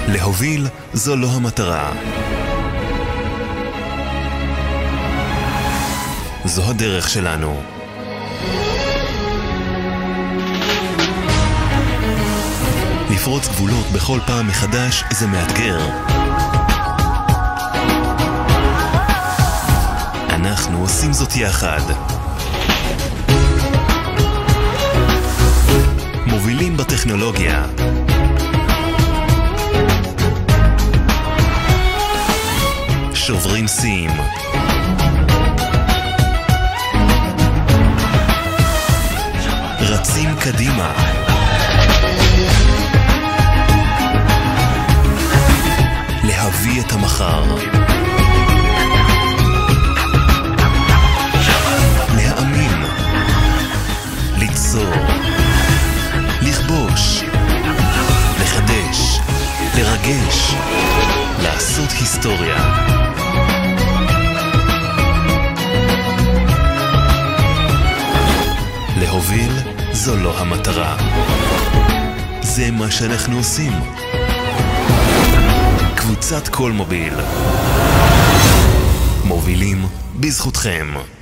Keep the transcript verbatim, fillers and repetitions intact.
להוביל זו לא המטרה. זו הדרך שלנו. לפרוץ גבולות בכל פעם מחדש זה מאתגר. אנחנו עושים זאת יחד. מובילים בטכנולוגיה. שוברים סים. רצים קדימה. להביא את המחר. להאמין. ליצור. לכבוש. לחדש. לרגש. לעשות היסטוריה. להוביל זו לא המטרה. זה מה שאנחנו עושים. קבוצת קולמוביל. מובילים בזכותכם.